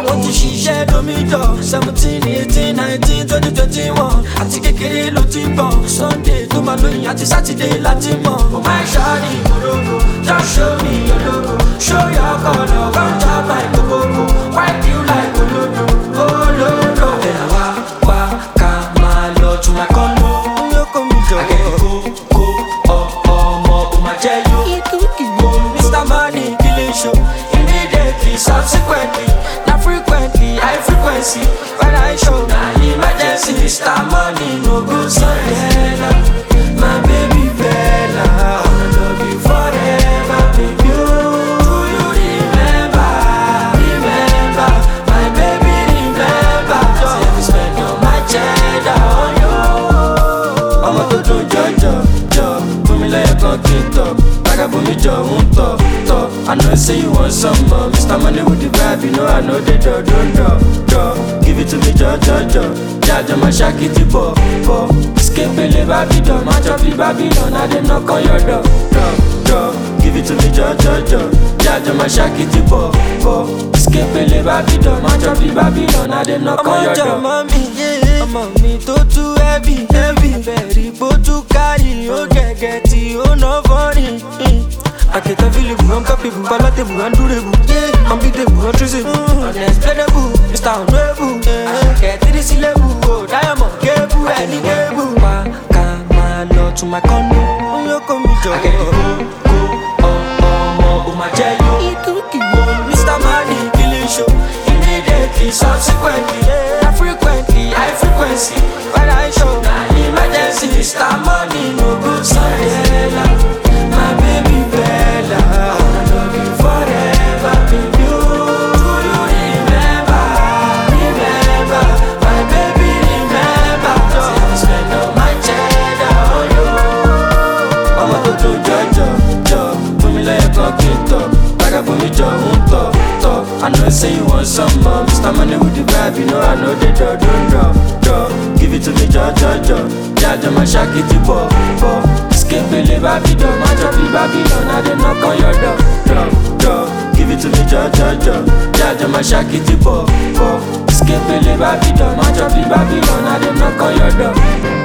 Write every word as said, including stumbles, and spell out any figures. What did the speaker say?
àwọn ti ṣiṣẹ́ lómi jọ seventeen eighteen nineteen twenty twenty one àti kékeré ló ti bọ̀ Sunday tó máa lóyìn àti Saturday láti mọ̀. Oh my shawty korogo just show me your logo show your color come chop my koboko wipe you like olodo olodo. Ẹ̀rọ wa wá ká máa lọ to my condo. Yókò mi jọ akẹ́kọ̀ọ́ kó kó ọmọ kò máa jẹ́ yó. Mister Money killing show immediately subsequently na frequently high frequency when I show na emergency. Mister Money no go Sandela my baby Bella I wanna love you forever baby. Do you remember remember my baby remember say we spend all my cheddar on you. Ọmọ tó dùn jọjọ jọ fún mi lẹ́ẹ̀kan kí n tọ̀ vagabond jọ ń tọ̀ tọ̀. I know say you want some more Mister Money with the vibe you know I know they do do do do. Give it to me jọ jọ jọ jájọ máa ṣàkìtì bọ̀ bọ̀. Escape Babylon match up the Babylon I dem knock on your door door door. Give it to me jọ jọ jọ jájọ máa ṣàkìtì bọ̀ bọ̀. Escape Babylon match up the Babylon I dem knock on your door. Ọmọ jọ mọ́ mi yé ọmọ mi tó tú heavy heavy bẹ̀rì bó tú kárí ó gẹ̀gẹ̀ tí ó ná fọ́rin. Akita available, uncapable, palatable, undurable, yeah, unbeatable, untraceable, unexplainable, Mister Honorable, yeah, get to this level, oh, diamond, cable, any cable. Wa ká máa lọ to my condo, yókò mi jọ. Akẹ́kọ̀ọ́ kó kó ọmọ kò máa jẹ́ yó. Mister Money killing show immediately subsequently na frequently high frequency when I show na emergency. Mister Money no go Sandela my baby Bella I wanna love you forever baby. Do you remember remember my baby remember say we spend all my cheddar on you. Ọmọ tó dùn jọjọ jọ fún mi lẹ́ẹ̀kan kí n tọ̀ vagabond jọ ń tọ̀ tọ̀. I know say you want some more Mister Money with the vibe you know I know they do do do do. Give it to me jọ jọ jọ jájọ máa ṣàkìtì bọ̀ bọ̀. Escape Babylon match up the Babylon I dem knock on your door door door. Give it to me jọ jọ jọ jájọ máa ṣàkìtì bọ̀ bọ̀. Escape Babylon match up the Babylon I dem knock on your door.